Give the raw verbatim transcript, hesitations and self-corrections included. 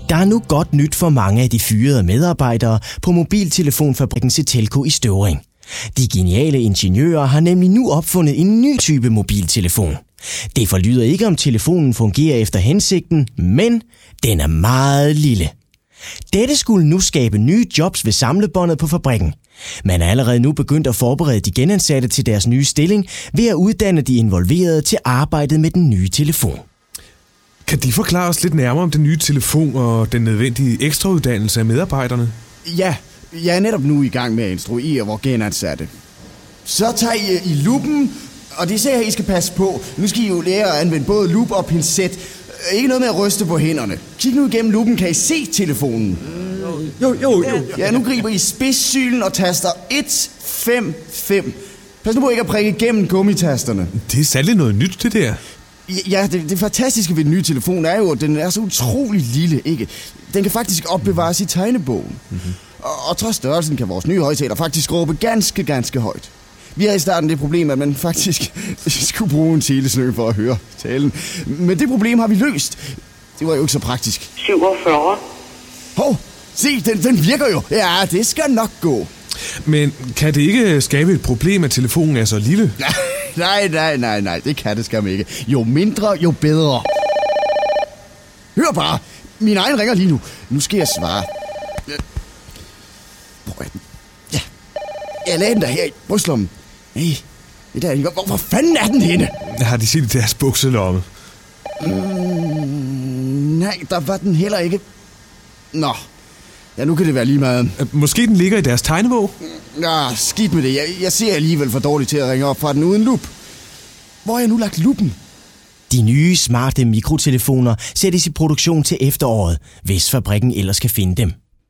Der er nu godt nyt for mange af de fyrede medarbejdere på mobiltelefonfabrikken Cetelco i Støvring. De geniale ingeniører har nemlig nu opfundet en ny type mobiltelefon. Det forlyder ikke, om telefonen fungerer efter hensigten, men den er meget lille. Dette skulle nu skabe nye jobs ved samlebåndet på fabrikken. Man er allerede nu begyndt at forberede de genansatte til deres nye stilling ved at uddanne de involverede til arbejdet med den nye telefon. Kan de forklare os lidt nærmere om den nye telefon og den nødvendige ekstrauddannelse af medarbejderne? Ja, jeg er netop nu i gang med at instruere vores genansatte. Så tager I, I lupen, og det ser jeg, I skal passe på. Nu skal I jo lære at anvende både lup og pincet. Ikke noget med at ryste på hænderne. Kig nu igennem lupen, kan I se telefonen? Jo, jo, jo. Ja, nu griber I spidssylen og taster et fem fem. Pas nu på ikke at prikke igennem gummitasterne. Det er særligt noget nyt, det der. Ja, det, det fantastiske ved den nye telefon er jo, at den er så utrolig lille, ikke? Den kan faktisk opbevares i tegnebogen. Mm-hmm. Og, og trods størrelsen kan vores nye højtaler faktisk råbe ganske, ganske højt. Vi har i starten det problem, at man faktisk skulle bruge en telesnø for at høre talen. Men det problem har vi løst. Det var jo ikke så praktisk. syvogfyrre. Hov, se, den, den virker jo. Ja, det skal nok gå. Men kan det ikke skabe et problem, at telefonen er så lille? Nej, nej, nej, nej, det kan det skam ikke. Jo mindre, jo bedre. Hør bare, min egen ringer lige nu. Nu skal jeg svare. Hvor er den? Ja, jeg lagde den der her i brystlommen. Nej, det der, hvor, hvor fanden er den henne? Har de set i deres bukselomme? Mm, nej, der var den heller ikke. Nå, ja, nu kan det være lige meget. Måske den ligger i deres tegnebog? Nå, skidt med det. Jeg, jeg ser alligevel for dårligt til at ringe op fra den uden lup. Hvor har jeg nu lagt luppen? De nye smarte mikrotelefoner sættes i produktion til efteråret, hvis fabrikken ellers kan finde dem.